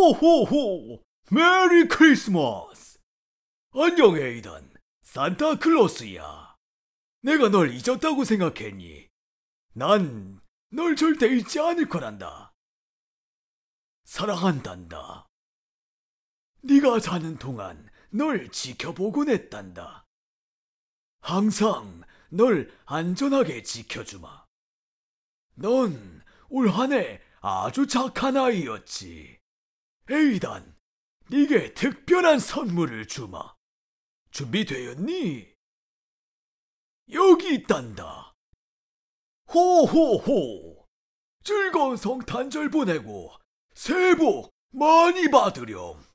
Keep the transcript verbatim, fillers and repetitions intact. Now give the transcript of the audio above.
호호호! 메리 크리스마스! 안녕, 에이던. 산타클로스야. 내가 널 잊었다고 생각했니? 난 널 절대 잊지 않을 거란다. 사랑한단다. 네가 사는 동안 널 지켜보곤 했단다. 항상 널 안전하게 지켜주마. 넌 올 한 해 아주 착한 아이였지. 에이단, 네게 특별한 선물을 주마. 준비되었니? 여기 있단다. 호호호! 즐거운 성탄절 보내고 새해 복 많이 받으렴.